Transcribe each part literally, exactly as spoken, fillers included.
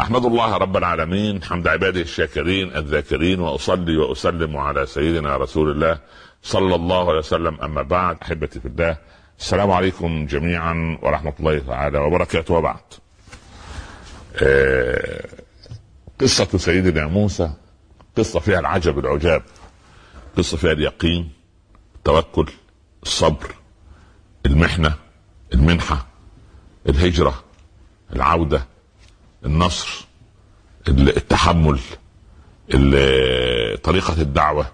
أحمد الله رب العالمين حمد عباده الشاكرين الذاكرين، وأصلي وأسلم على سيدنا رسول الله صلى الله عليه وسلم. أما بعد، أحبتي في الله، السلام عليكم جميعا ورحمة الله تعالى وبركاته. وبعد، آه قصة سيدنا موسى قصة فيها العجب العجاب، قصة فيها اليقين، التوكل، الصبر، المحنة، المنحة، الهجرة، العودة، النصر، التحمل، طريقة الدعوة،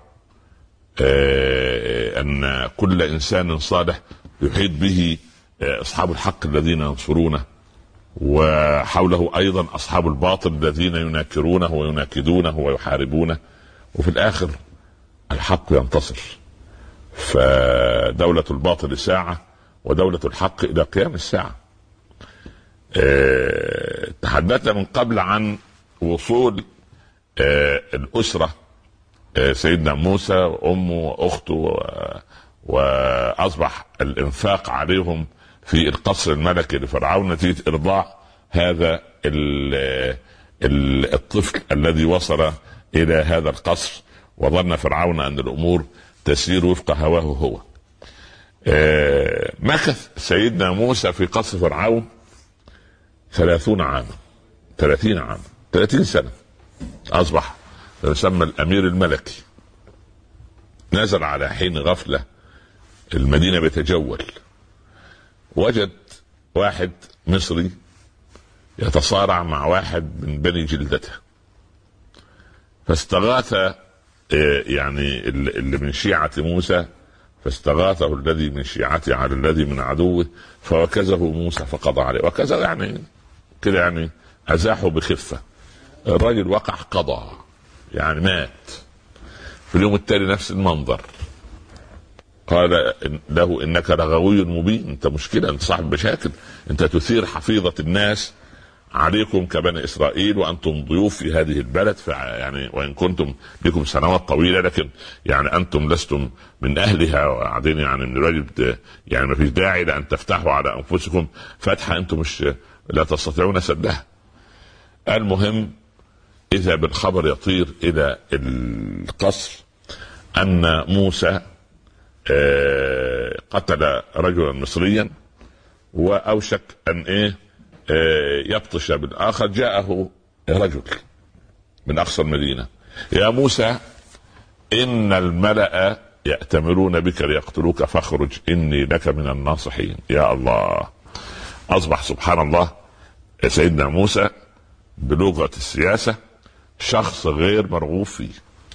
أن كل إنسان صالح يحيط به أصحاب الحق الذين ينصرونه، وحوله أيضا أصحاب الباطل الذين يناكرونه ويناكدونه ويحاربونه، وفي الآخر الحق ينتصر. فدولة الباطل ساعة ودولة الحق إلى قيام الساعة. أه تحدثنا من قبل عن وصول أه الأسرة، أه سيدنا موسى وأمه وأخته، وأصبح الإنفاق عليهم في القصر الملكي لفرعون نتيجة إرضاع هذا الطفل الذي وصل إلى هذا القصر، وظن فرعون أن الأمور تسير وفق هواه هو. أه مكث سيدنا موسى في قصر فرعون ثلاثون عاما، ثلاثين عاما، ثلاثين سنة. أصبح يسمى الأمير الملكي. نزل على حين غفلة المدينة بيتجول، وجد واحد مصري يتصارع مع واحد من بني جلدته، فاستغاث يعني اللي من شيعة موسى، فاستغاثه الذي من شيعته على الذي من عدوه، فوكزه موسى فقضى عليه. وكذا يعني كده، يعني أزاحه بخفة. الرجل وقع قضى، يعني مات. في اليوم التالي نفس المنظر، قال له إنك لغوي مبين، أنت مشكلة، أنت صاحب مشاكل، أنت تثير حفيظة الناس عليكم كبني إسرائيل، وأنتم ضيوف في هذه البلد، يعني وإن كنتم لكم سنوات طويلة، لكن يعني أنتم لستم من أهلها، وبعدين يعني من الواجب يعني ما فيش داعي لأن تفتحوا على أنفسكم فتحة أنتم مش لا تستطيعون سدها. المهم، إذا بالخبر يطير إلى القصر أن موسى قتل رجلا مصريا، وأوشك أن إيه يبطش بالآخر. جاءه رجل من أقصى المدينة: يا موسى، إن الملأ يأتمرون بك ليقتلوك فاخرج إني لك من الناصحين. يا الله! أصبح سبحان الله سيدنا موسى بلغة السياسة شخص غير مرغوب فيه،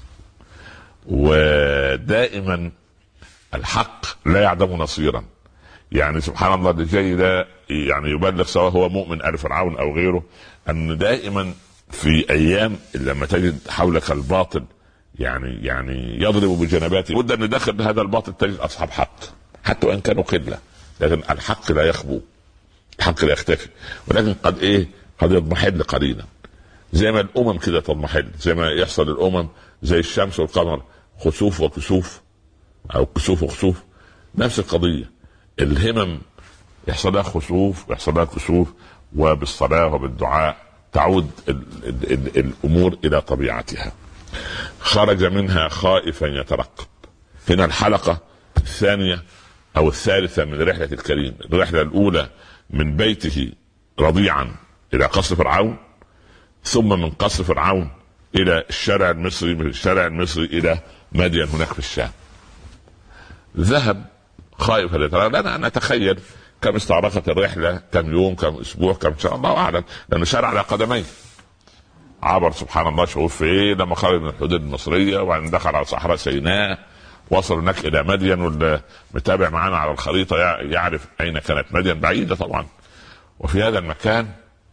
ودائما الحق لا يعدم نصيرا. يعني سبحان الله، اللي جاي ده يعني يبلغ سواء هو مؤمن آل فرعون أو غيره، أن دائما في أيام لما تجد حولك الباطل يعني يعني يضرب بجنباته، بد أن داخل هذا الباطل تجد أصحاب حق حتى وإن كانوا قلة، لكن الحق لا يخبو، الحق لا يختفي، ولكن قد إيه قد يضمحل قليلا، زي ما الأمم كده تضمحل، زي ما يحصل الأمم زي الشمس والقمر، خسوف وكسوف أو كسوف وخسوف، نفس القضية. الهمم يحصل لها خسوف ويحصل لها كسوف، وبالصلاة وبالدعاء تعود ال ال ال الأمور إلى طبيعتها. خرج منها خائفا يترقب. هنا الحلقة الثانية أو الثالثة من رحلة الكريم. الرحلة الأولى من بيته رضيعا إلى قصر فرعون، ثم من قصر فرعون إلى الشارع المصري، من الشارع المصري إلى مدين هناك في الشام. ذهب خائفا يترقب. أنا نتخيل كم استغرقت الرحلة، كم يوم، كم أسبوع، كم شهر، الله أعلم، لأنه شارع على قدميه. عبر سبحان الله شعور في إيه لما خرج من الحدود المصرية، وبعدين دخل على صحراء سيناء، وصل هناك إلى مدين. واللي متابع معنا على الخريطة يعرف أين كانت مدين، بعيدة طبعا. وفي هذا المكان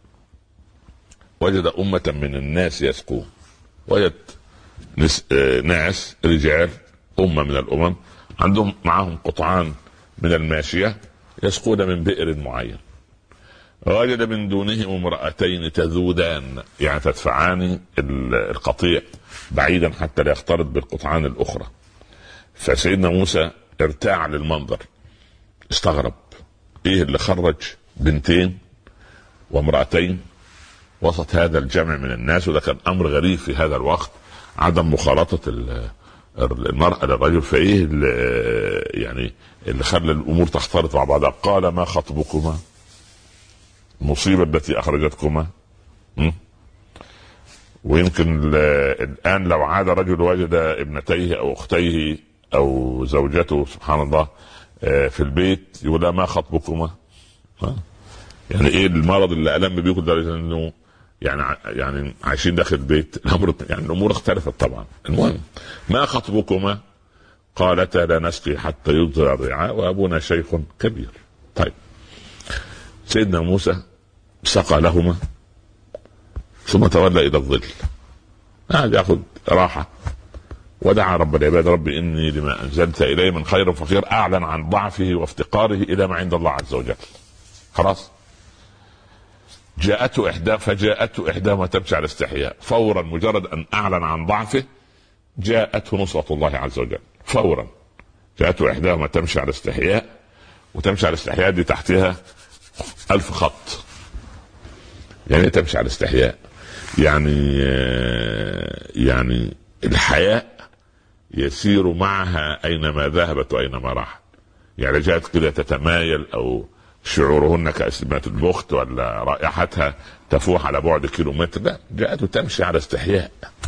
وجد أمة من الناس يسقون، وجد ناس رجال أمة من الأمم عندهم معهم قطعان من الماشية يسقون من بئر معين. وجد من دونهم امرأتين تذودان، يعني تدفعان القطيع بعيدا حتى لا يختلط بالقطعان الأخرى. فسيدنا موسى ارتاع للمنظر، استغرب ايه اللي خرج بنتين وامرأتين وسط هذا الجمع من الناس. وده كان امر غريب في هذا الوقت، عدم مخالطة المرأة للرجل. فايه اللي يعني اللي خلى الامور تختلط مع بعضها؟ قال ما خطبكما؟ المصيبة التي اخرجتكما. م? ويمكن الان لو عاد رجل وجد ابنتيه او اختيه او زوجته سبحان الله في البيت يقول ما خطبكما؟ يعني ايه المرض اللي الم بيه لدرجه انه يعني يعني عايشين داخل البيت؟ الامر يعني الامور اختلفت طبعا. المهم ما خطبكما؟ قالتا لا نسقي حتى يصدر الرعاء وابونا شيخ كبير. طيب سيدنا موسى سقى لهما ثم تولى الى الظل، قاعد ياخذ راحه، ودعا رب العباد رب اني لما انزلت الي من خير فقير. اعلن عن ضعفه وافتقاره الى ما عند الله عز وجل. خلاص جاءته احدى فجاءته احداهما تمشي على استحياء. فورا مجرد ان اعلن عن ضعفه جاءته نصرة الله عز وجل فورا. جاءته احداهما تمشي على استحياء، وتمشي على استحياء دي تحتها الف خط. يعني تمشي على استحياء يعني يعني الحياء يسير معها اينما ذهبت واينما راحت. يعني جاءت كده تتمايل او شعورهن كأسمات البخت ولا رائحتها تفوح على بعد كيلومتر، لا جاءت تمشي على استحياء.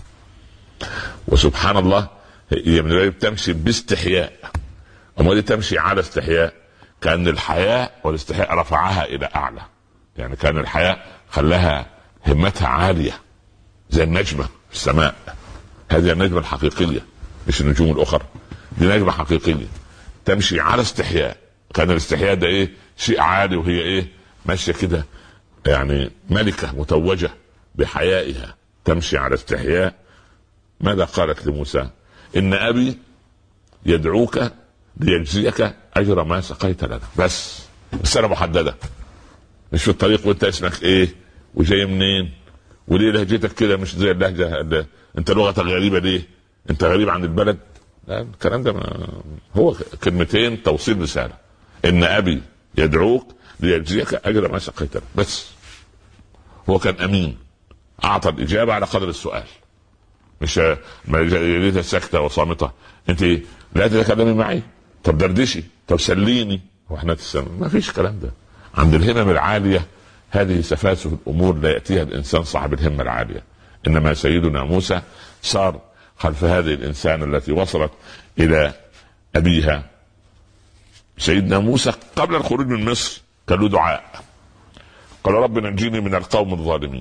وسبحان الله هي من الغيب تمشي باستحياء، اما دي تمشي على استحياء. كأن الحياء والاستحياء رفعها الى اعلى. يعني كان الحياء خلاها همتها عالية زي النجمة في السماء. هذه النجمة الحقيقية مش النجوم الاخرى، دي نجمة حقيقية تمشي على استحياء. كان الاستحياء ده ايه؟ شيء عالي، وهي ايه؟ ماشية كده يعني ملكة متوجة بحيائها تمشي على استحياء. ماذا قالت لموسى؟ ان ابي يدعوك ليجزيك اجر ما سقيت لنا. بس رسالة محددة، مش في الطريق وانت اسمك ايه وجاي منين وليه لهجتك كده مش زي اللهجة اللي انت لغتك غريبة ليه؟ انت غريب عن البلد. لا الكلام ده ما هو كلمتين توصيل رسالة. ان ابي يدعوك ليجزيك اجر ما سقيت لنا. بس هو كان امين، اعطى الاجابة على قدر السؤال، مش لقيتها ساكتة وصامتة. انت لا تتكلمي معي، طب دردشي، طب سليني، واحنا تسلم. ما فيش كلام ده عند الهمم العالية. هذه سفاسف الامور لا ياتيها الانسان صاحب الهمة العالية. انما سيدنا موسى صار خلف هذه الانسان التي وصلت الى ابيها. سيدنا موسى قبل الخروج من مصر كان له دعاء، قال رب نجيني من القوم الظالمين.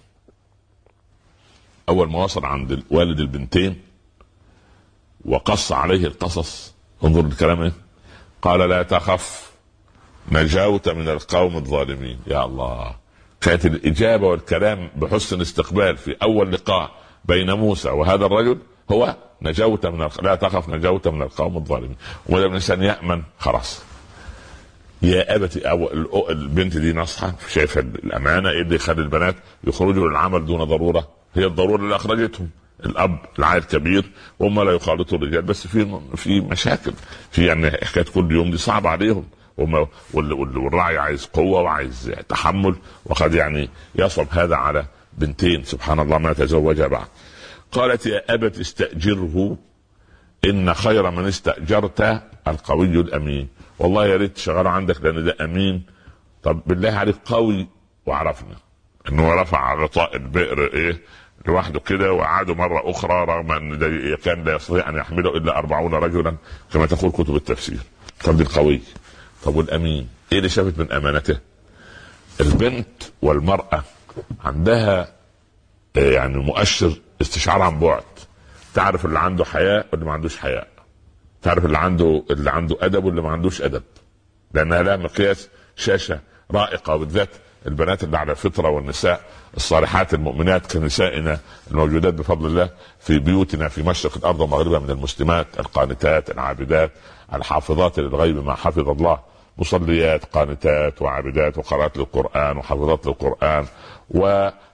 اول ما وصل عند والد البنتين وقص عليه القصص، انظر الكلام ايه؟ قال لا تخف نجوت من القوم الظالمين. يا الله، كانت الاجابه والكلام بحسن استقبال في اول لقاء بين موسى وهذا الرجل هو نجوت من الق... لا تخف نجوت من القوم الظالمين. وده الانسان يامن خلاص. يا ابتي أو البنت دي نصحى شايفه الامانه. ايه اللي يخلي البنات يخرجوا للعمل دون ضروره؟ هي الضروره اللي اخرجتهم. الاب العائل كبير وهم لا يخالطوا الرجال، بس في في مشاكل في يعني حكايه كل يوم دي صعب عليهم. والراعي عايز قوه وعايز تحمل، وقد يعني يصب هذا على بنتين سبحان الله ما تزوجا بعد. قالت يا ابت استاجره ان خير من استاجرت القوي الامين. والله يا ريت شغال عندك لان ده امين. طب بالله عليك قوي. وعرفنا انه رفع غطاء البئر ايه لوحده كده وقعدوا مرة أخرى رغم أن كان لا يستطيع أن يحمله إلا أربعون رجلا كما تقول كتب التفسير. طب دي القوي. طب والأمين إيه اللي شافت من أمانته؟ البنت والمرأة عندها يعني مؤشر استشعار عن بعد. تعرف اللي عنده حياء واللي ما عندوش حياء، تعرف اللي عنده اللي عنده أدب واللي ما عندوش أدب، لأنها لها مقياس شاشة رائقة. وبالذات البنات اللي على الفطرة والنساء الصالحات المؤمنات كنسائنا الموجودات بفضل الله في بيوتنا في مشرق الأرض ومغربها من المسلمات القانتات العابدات الحافظات للغيب ما حفظ الله، مصليات قانتات وعابدات وقرأت للقرآن وحافظات للقرآن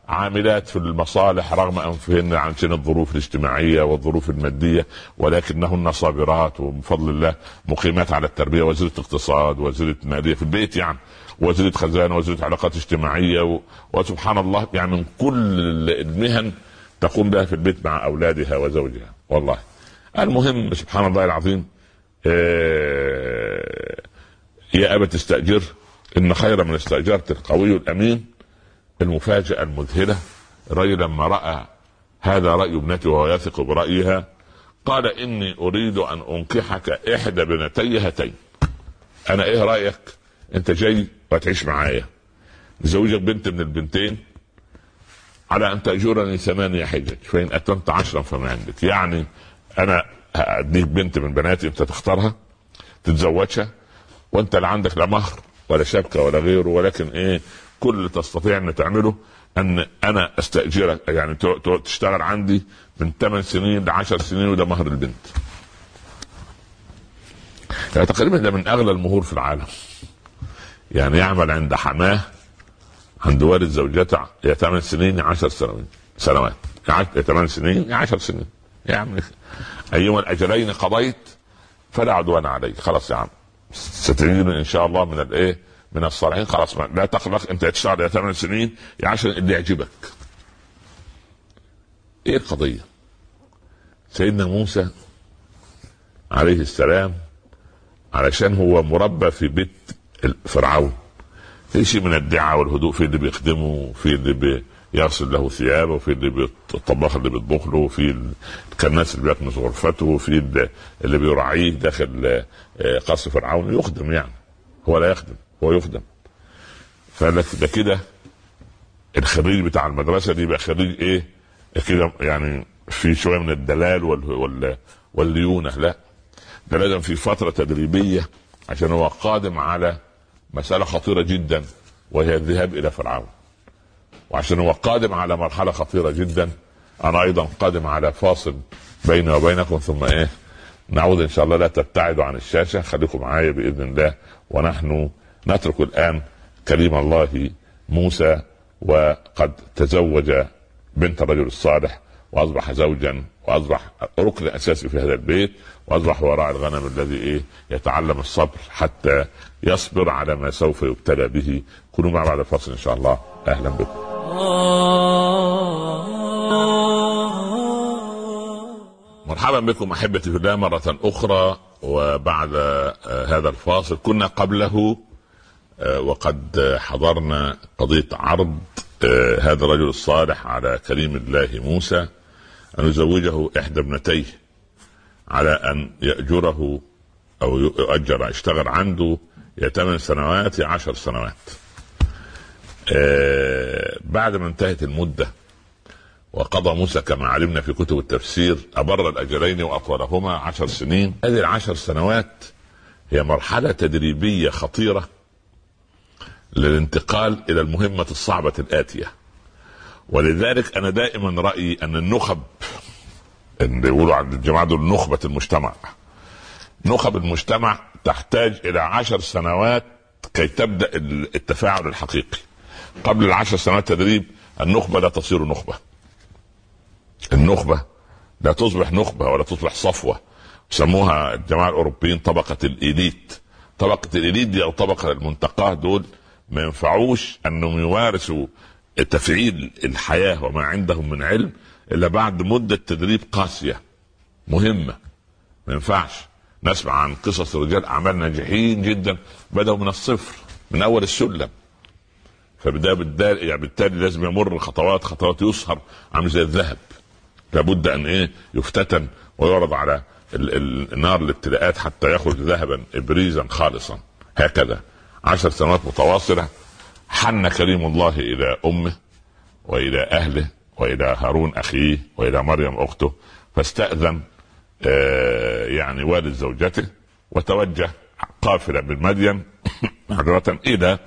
عاملات في المصالح رغم انفهن عن سن الظروف الاجتماعيه والظروف الماديه، ولكنهن صابرات ومن فضل الله مقيمات على التربيه. وزيره اقتصاد، وزيره ماليه في البيت يعني، وزيره خزانه، وزيره علاقات اجتماعيه و... وسبحان الله يعني من كل المهن تقوم بها في البيت مع اولادها وزوجها. والله المهم سبحان الله العظيم. آه... يا ابت استاجر ان خير من استاجرت القوي الامين. المفاجاه المذهله، الرجل لما راى هذا راي ابنته وهو يثق برايها قال اني اريد ان انكحك احدى بنتي هاتين. انا ايه رايك انت جاي وتعيش معايا، نزوجك بنت من البنتين على ان تاجرني ثمانية حجج فان اتممت عشرا فما عندك. يعني انا هاديك بنت من بناتي انت تختارها تتزوجها، وانت لا عندك لا مهر ولا شبكه ولا غيره، ولكن ايه كل اللي تستطيع ان تعمله ان انا استاجرك يعني تشتغل عندي من ثمان سنين لعشر سنين، وده مهر البنت. يعني تقريبا ده من اغلى المهور في العالم. يعني يعمل عند حماه عند والد زوجته يا ثمان سنين يا عشر سنوات سنوات يا ثمان سنين يا عشر سنين. يعني ايما الاجلين قضيت فلا عدوان عليك. خلاص يا عم ستجدون ان شاء الله من الايه من الصالحين. خلاص لا تقلق، انت تشتغل يا ثمان سنين يا عشر اللي يعجبك. ايه القضيه؟ سيدنا موسى عليه السلام علشان هو مربى في بيت فرعون، في شيء من الدعاء والهدوء، في اللي بيخدمه، في اللي بيغسل له ثيابه، وفي اللي الطباخ اللي بيطبخ له، في الكناس اللي بيكنس غرفته، وفي اللي بيراعيه داخل قصر فرعون يخدم. يعني هو لا يخدم، هو يخدم. فقال ده كده الخريج بتاع المدرسه دي بقى خريج ايه كده، يعني في شويه من الدلال وال وال والليونه. لا، ده لازم في فتره تدريبيه عشان هو قادم على مساله خطيره جدا وهي الذهاب الى فرعون، وعشان هو قادم على مرحله خطيره جدا. انا ايضا قادم على فاصل بيني وبينكم، ثم ايه نعود ان شاء الله. لا تبتعدوا عن الشاشه، خليكم معايا باذن الله. ونحن نترك الان كريم الله موسى، وقد تزوج بنت الرجل الصالح واصبح زوجا واصبح ركن اساسي في هذا البيت، واصبح وراء الغنم الذي ايه يتعلم الصبر حتى يصبر على ما سوف يبتلى به. كونوا مع بعد الفاصل ان شاء الله. اهلا بكم. مرحبا بكم احبتي في الله مره اخرى. وبعد هذا الفاصل كنا قبله وقد حضرنا قضيه عرض هذا الرجل الصالح على كريم الله موسى أن يزوجه إحدى ابنتيه على أن يأجره أو يؤجر يشتغل عنده يا ثمان سنوات يا عشر سنوات. آه بعد ما انتهت المدة وقضى موسى كما علمنا في كتب التفسير أبر الأجلين وأطولهما عشر سنين. هذه العشر سنوات هي مرحلة تدريبية خطيرة للانتقال إلى المهمة الصعبة الآتية. ولذلك أنا دائما رأيي أن النخب اللي يقولوا عند الجماعة دول نخبة المجتمع، نخب المجتمع تحتاج إلى عشر سنوات كي تبدأ التفاعل الحقيقي. قبل العشر سنوات تدريب النخبة لا تصير نخبة، النخبة لا تصبح نخبة ولا تصبح صفوة. سموها الجماعة الأوروبيين طبقة الإليت. طبقة الإليت دي أو طبقة المنتقاه دول ما ينفعوش أنهم يمارسوا تفعيل الحياة وما عندهم من علم إلا بعد مدة تدريب قاسية مهمة. ما ينفعش. نسمع عن قصص رجال أعمال ناجحين جدا بدأوا من الصفر من أول السلم، فبدأ بالتالي يعني بالتالي لازم يمر خطوات خطوات يصهر عامل زي الذهب، لابد أن إيه يفتتن ويعرض على النار الابتلاءات حتى يخرج ذهبا إبريزا خالصا. هكذا عشر سنوات متواصلة حن كريم الله إلى أمه وإلى أهله وإلى هارون أخيه وإلى مريم أخته، فاستأذن آه يعني والد زوجته وتوجه قافلة بالمدين حضرة إلى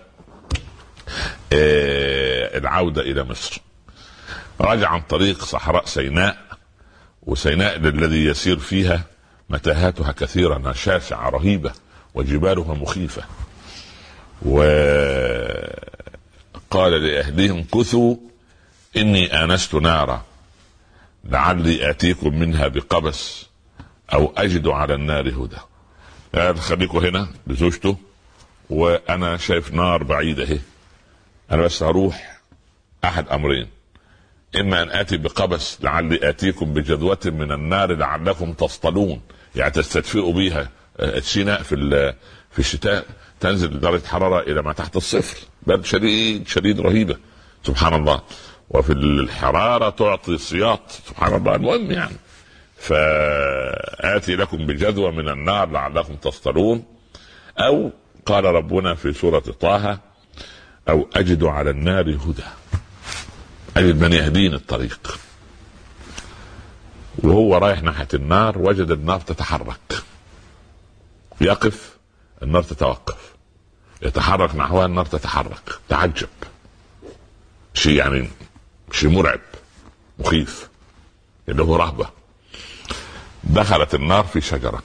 آه العودة إلى مصر. رجع عن طريق صحراء سيناء، وسيناء الذي يسير فيها متاهاتها كثيرة شاسعة رهيبة وجبالها مخيفة. وقال لأهلهم كثوا إني آنست نارا لعلي آتيكم منها بقبس أو أجد على النار هدى. قال خليكوا هنا بزوجته وأنا شايف نار بعيدة اهي، أنا بس هروح أحد أمرين، إما أن آتي بقبس لعلي آتيكم بجذوة من النار لعلكم تصطلون، يعني تستدفئوا بيها. سيناء في في الشتاء تنزل درجة حرارة إلى ما تحت الصفر، برد شديد شديد رهيبة سبحان الله، وفي الحرارة تعطي سياط سبحان الله. المهم يعني فآتي لكم بجذوة من النار لعلكم تصطلون، أو قال ربنا في سورة طه أو أجد على النار هدى، أجد من يهدين الطريق. وهو رايح ناحية النار وجد النار تتحرك، يقف النار تتوقف، يتحرك نحوها النار تتحرك، تعجب، شيء يعني شيء مرعب مخيف اللي هو رهبة. دخلت النار في شجرة،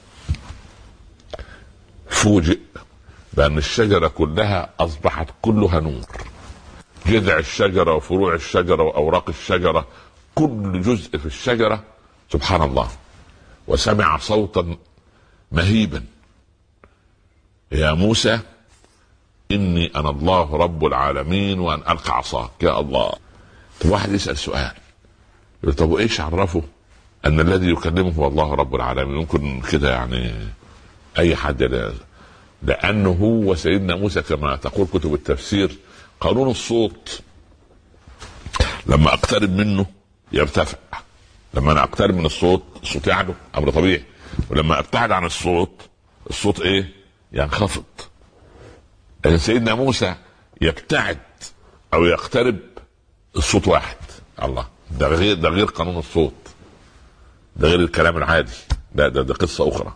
فوجئ بأن الشجرة كلها أصبحت كلها نور، جذع الشجرة وفروع الشجرة وأوراق الشجرة كل جزء في الشجرة سبحان الله. وسمع صوتا مهيبا يا موسى إني أنا الله رب العالمين وأن ألقى عصاك. يا الله. طب واحد يسأل سؤال، طب وإيش عرفه أن الذي يكلمه هو الله رب العالمين؟ ممكن كده يعني أي حد لا. لأنه هو سيدنا موسى كما تقول كتب التفسير قانون الصوت، لما أقترب منه يرتفع، لما أنا أقترب من الصوت الصوت يعلو أمر طبيعي، ولما أبتعد عن الصوت الصوت إيه ينخفض. لكن سيدنا موسى يبتعد أو يقترب الصوت واحد. الله، ده غير ده غير قانون الصوت، ده غير الكلام العادي، ده ده, ده قصة أخرى.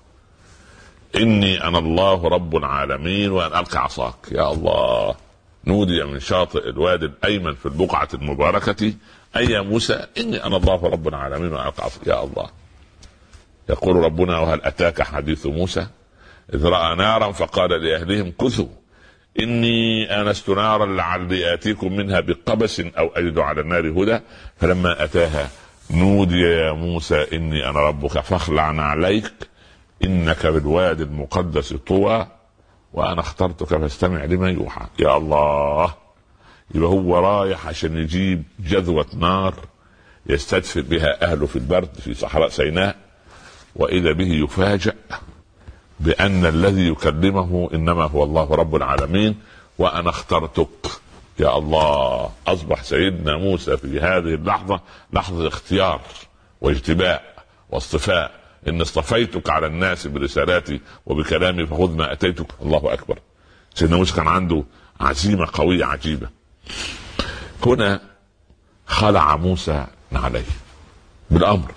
إني أنا الله رب العالمين وأن ألقى عصاك. يا الله. نودي من شاطئ الوادي الأيمن في البقعة المباركة أي يا موسى إني أنا الله رب العالمين وأن ألقى عصاك. يا الله. يقول ربنا وهل أتاك حديث موسى إذ رأى نارا فقال لأهلهم كثوا إني آنست نارا لعلي آتيكم منها بقبس أو أجد على النار هدى فلما أتاها نودي يا موسى إني أنا ربك فاخلع عليك إنك بالوادي المقدس طوى وأنا اخترتك فاستمع لما يوحى. يا الله. يبقى هو رايح عشان يجيب جذوة نار يستدفئ بها أهله في البرد في صحراء سيناء، وإذا به يفاجأ بأن الذي يكلمه إنما هو الله رب العالمين وأنا اخترتك. يا الله. أصبح سيدنا موسى في هذه اللحظة لحظة اختيار واجتباء واصطفاء. إن اصطفيتك على الناس برسالاتي وبكلامي فخذ ما أتيتك. الله أكبر. سيدنا موسى كان عنده عزيمة قوية عجيبة. هنا خلع موسى عليه بالأمر،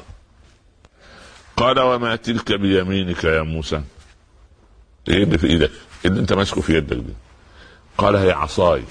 قال وما تلك بيمينك يا موسى؟ ايه اللي في ايدك؟ اللي انت ماسكه في يدك دي؟ قال هي عصاي.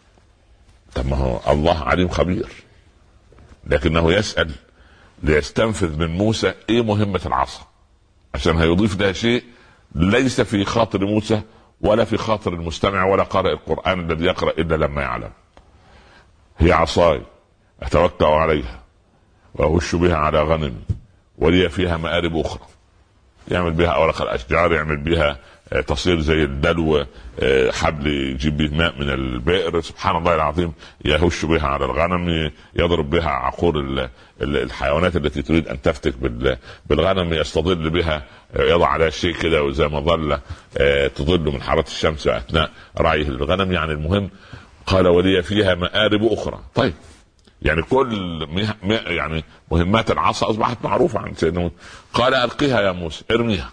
طب ما هو الله عليم خبير، لكنه يسأل ليستنفذ من موسى ايه مهمة العصا، عشان هيضيف لها شيء ليس في خاطر موسى ولا في خاطر المستمع ولا قارئ القرآن الذي يقرأ إلا لما يعلم. هي عصاي أتوكأ عليها وأهش بها على غنمي ولي فيها مآرب أخرى. يعمل بها أوراق الأشجار، يعمل بها تصير زي الدلو، حبل يجيب به ماء من البئر. سبحان الله العظيم. يهش بها على الغنم، يضرب بها عقور الحيوانات التي تريد أن تفتك بالغنم، يستظل بها، يضع على شيء كده زي ما ظل تظل من حرارة الشمس أثناء رعيه للغنم. يعني المهم قال ولي فيها مآرب أخرى. طيب يعني كل يعني مهمات العصا أصبحت معروفة عن سيدنا موسى. قال ألقيها يا موسى، ارميها.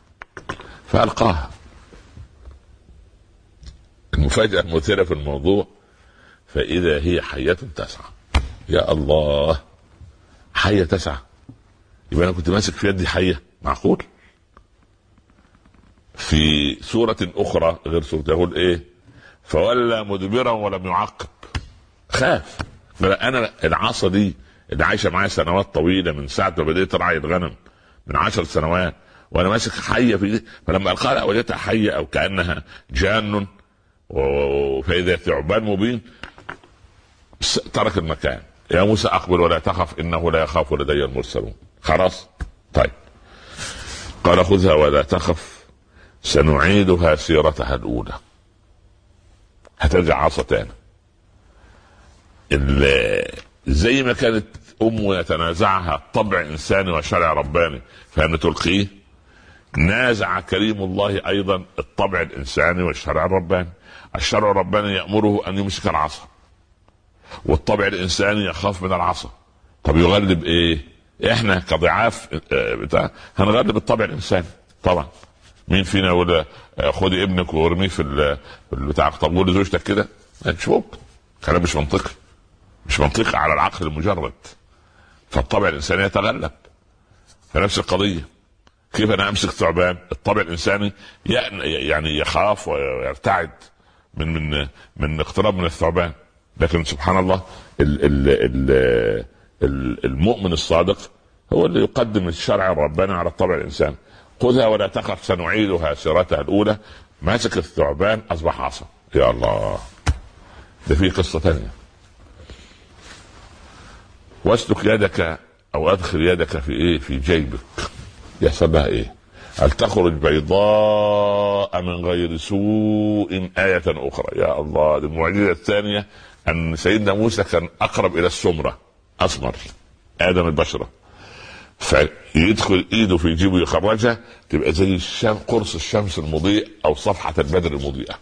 فألقاها. المفاجأة المثيرة في الموضوع فإذا هي حية تسعى. يا الله. حية تسعى. يبقى أنا كنت ماسك في يدي حية؟ معقول؟ في سورة أخرى غير سورة يقول إيه؟ فولى مدبرا ولم يعقب. خاف. أنا العصا دي اللي عايشة معايا سنوات طويلة من ساعة ما بديت رعي الغنم من عشر سنوات وأنا ماسك حية في دي، فلما ألقاها وجدتها حية أو كأنها جان فإذا ثعبان مبين ترك المكان. يا موسى اقبل ولا تخف انه لا يخاف لدي المرسلون. خلاص طيب. قال خذها ولا تخف سنعيدها سيرتها الاولى. هترجع عصا تاني. زي ما كانت امه يتنازعها طبع انساني وشرع رباني فان تلقيه، نازع كريم الله ايضا الطبع الانساني والشرع الرباني. الشرع الرباني يامره ان يمسك العصا، والطبع الانساني يخاف من العصا. طب يغلب ايه؟ احنا كضعاف بتاع هنغلب الطبع الانساني طبعا. مين فينا يقول خدي ابنك وارميه في البتاع؟ طب قول لزوجتك كده؟ مش ممكن، كلام مش منطقي، مش منطقي على العقل المجرد. فالطبع الانساني يتغلب. فنفس القضيه، كيف انا امسك ثعبان؟ الطبع الانساني يعني يخاف ويرتعد من من من اقتراب من الثعبان. لكن سبحان الله ال ال ال المؤمن الصادق هو اللي يقدم الشرع الرباني على الطبع الانساني. خذها ولا تخف سنعيدها سيرتها الاولى. ماسك الثعبان اصبح عصا. يا الله، ده في قصه ثانيه. واسلك يدك او ادخل يدك في ايه؟ في جيبك. يحصل لها ايه؟ هل تخرج بيضاء من غير سوء آية أخرى. يا الله، المعجزة الثانية أن سيدنا موسى كان أقرب إلى السمرة، أسمر آدم البشرة، فيدخل إيده في جيبه يخرجها تبقى زي الشم قرص الشمس المضيء أو صفحة البدر المضيئة.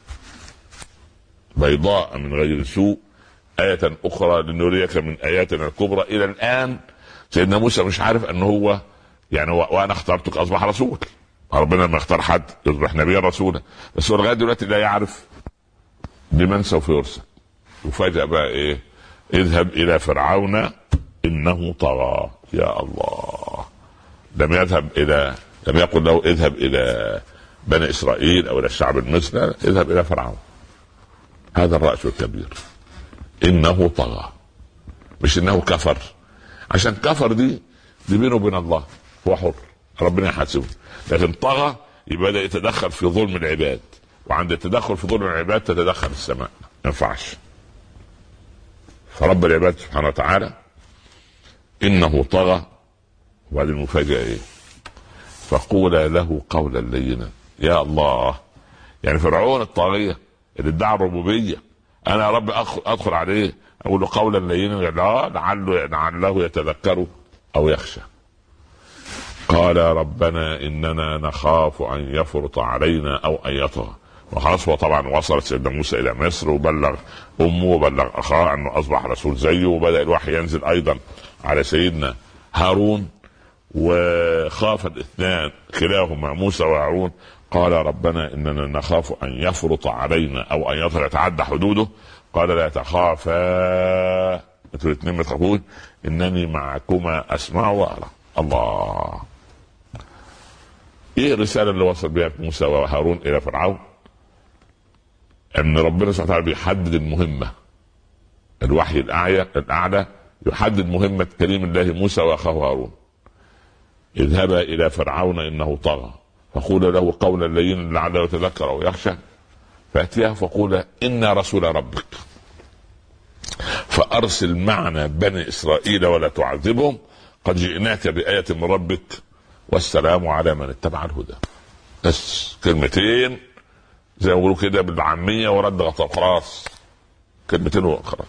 بيضاء من غير سوء آية أخرى لنريك من آياتنا الكبرى. إلى الآن سيدنا موسى مش عارف أنه هو يعني وانا اخترتك اصبح رسول. ربنا لما اختار حد يصبح نبيا رسولا، بس هو لغايه دلوقتي لا يعرف لمن سوف يرسل. وفجأة بقى ايه؟ اذهب الى فرعون انه طغى. يا الله، لم يذهب الى لم يقل له اذهب الى بني اسرائيل او الى الشعب المصري، اذهب الى فرعون. هذا الرأس الكبير. انه طغى، مش انه كفر، عشان كفر دي دي بينه وبين الله، هو حر، ربنا يحاسبه. لكن طغى يبقى بدأ يتدخل في ظلم العباد، وعند التدخل في ظلم العباد تتدخل السماء، ما ينفعش. فرب العباد سبحانه وتعالى انه طغى. وهذه المفاجأة ايه؟ فقولا له قولا لينا. يا الله، يعني فرعون الطاغية اللي ادعى الربوبية، انا يا رب ادخل عليه اقول له قولا لينا؟ لا، لعله لعله يتذكر او يخشى. قال ربنا اننا نخاف ان يفرط علينا او ان يطغى. وخلاص، هو طبعا وصل سيدنا موسى الى مصر وبلغ امه وبلغ اخاه انه اصبح رسول زيه، وبدا الوحي ينزل ايضا على سيدنا هارون. وخاف الاثنان كلاهما موسى وهارون. قال ربنا اننا نخاف ان يفرط علينا او ان يطغى، يتعدى حدوده. قال لا تخافا، انتوا الاثنين ما تخافوش، انني معكما اسمع وارى. الله، ايه الرساله اللي وصل بها موسى وهارون الى فرعون؟ ان ربنا سبحانه وتعالى بيحدد المهمه. الوحي الاعلى الاعلى يحدد مهمه كريم الله موسى واخاه هارون. اذهبا الى فرعون انه طغى فقولا له قولا لينا لعله يتذكر او يخشى. فاتياه فقولا انا رسول ربك فارسل معنا بني اسرائيل ولا تعذبهم قد جئناك بآية من ربك والسلام على من اتبع الهدى. بس كلمتين زي ما يقولوا كده بالعامية ورد غطاء، خلاص كلمتين وخلاص.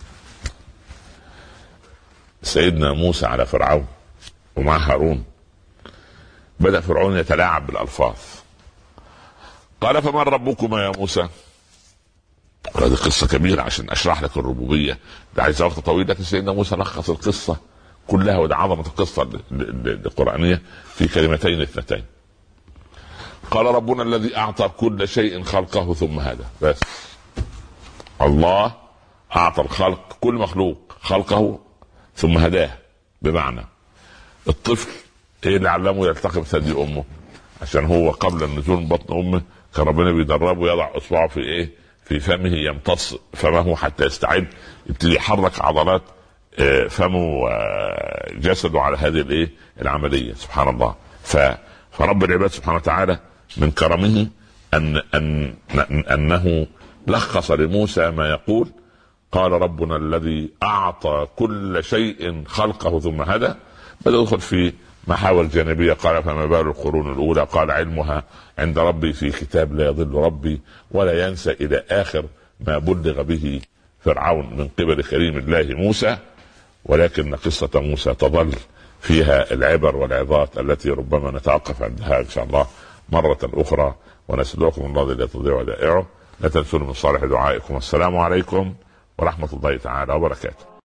سيدنا موسى على فرعون ومع هارون. بدأ فرعون يتلاعب بالألفاظ. قال فمن ربكما يا موسى؟ هذه قصة كبيرة عشان أشرح لك الربوبية، ده عايز وقت طويل، لكن سيدنا موسى لخص القصة كلها، وده عظمة القصة القرآنية في كلمتين اثنتين. قال ربنا الذي أعطى كل شيء خلقه ثم هدى. بس الله أعطى الخلق، كل مخلوق خلقه ثم هداه. بمعنى الطفل ايه اللي علمه يلتقي بثدي امه؟ عشان هو قبل النزول من بطن امه كان ربنا بيدربه يضع اصبعه في ايه؟ في فمه، يمتص فمه حتى يستعد، يبتدي يحرك عضلات فمه وجسده على هذه الايه العمليه. سبحان الله. فرب العباد سبحانه وتعالى من كرمه ان ان انه لخص لموسى ما يقول. قال ربنا الذي أعطى كل شيء خلقه ثم هدى، بدأ يدخل في محاور جانبية. قال فما بال القرون الأولى؟ قال علمها عند ربي في كتاب لا يضل ربي ولا ينسى، إلى آخر ما بلغ به فرعون من قبل كريم الله موسى. ولكن قصة موسى تظل فيها العبر والعظات التي ربما نتوقف عندها إن شاء الله مرة أخرى، ونسألكم الله الذي لا تضيع ودائعه. لا تنسوا من صالح دعائكم. والسلام عليكم ورحمة الله تعالى وبركاته.